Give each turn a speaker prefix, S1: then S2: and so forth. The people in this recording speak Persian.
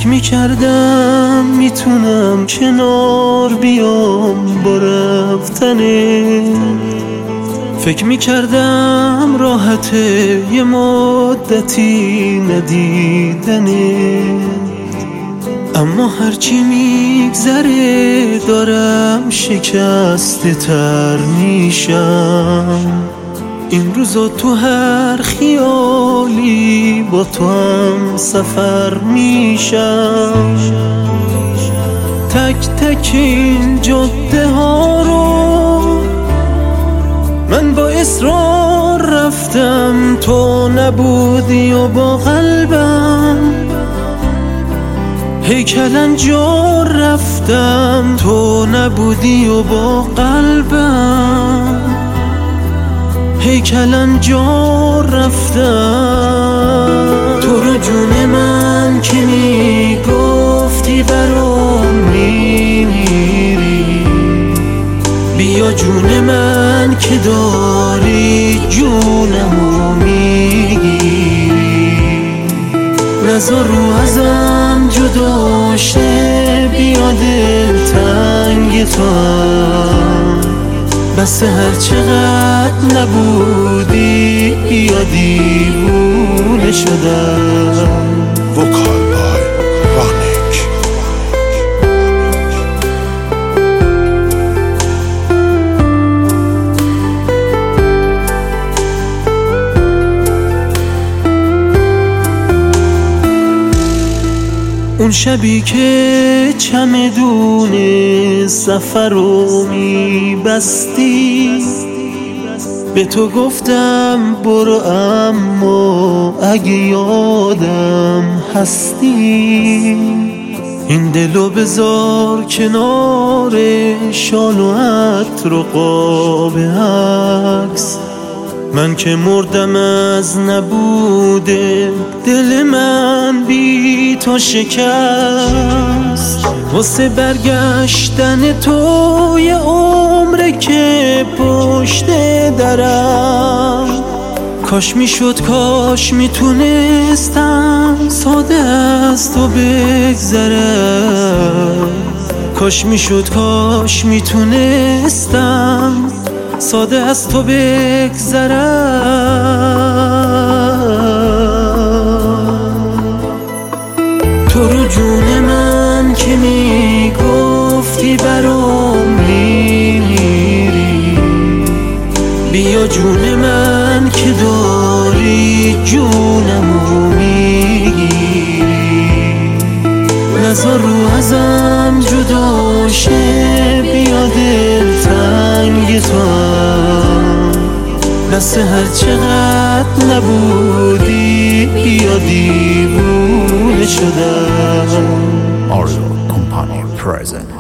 S1: فکر میکردم میتونم کنار بیام با رفتنه، فکر میکردم راحته یه مدتی ندیدنه، اما هرچی میگذره دارم شکسته تر میشم. این روزا تو هر خیالی با تو هم سفر میشم. تک تک این جاده ها رو من با اصرار رفتم، تو نبودی و با قلبم هیکلنجار رفتم، تو نبودی و با قلبم هیکلنجار رفتم. تو رو جون من که میگفتی برام میمیری، بیا جون من که داری جونمو میگیری، نذار رو ازم جدا شه، بیا دل تنگ تو هم، بس هر چقدر نبودی بیا دیوونه شدم.
S2: وکال بای رانیک.
S1: اون شبی که چمدون سفر رو میبستی، به تو گفتم برو اما اگه یادم هستی، این دلو بذار کنار شال و عطر و قاب عکس، من که مردم از نبوده دل من بی تو شکست. واسه برگشتن تو یه عمره که پشت درم، کاش میشد کاش میتونستم ساده از تو بگذرم، کاش میشد کاش میتونستم ساده از تو بگذرم. تو رو جون من که میگفتی برام میمیری، بیا جون من که داری جونمو میگیری، نذار رو ازم جدا شه، بیا دل تنگ تو هم، بس هر چقدر نبودی بیا دیوونه شدم.
S2: آریو کمپانی پرزنت.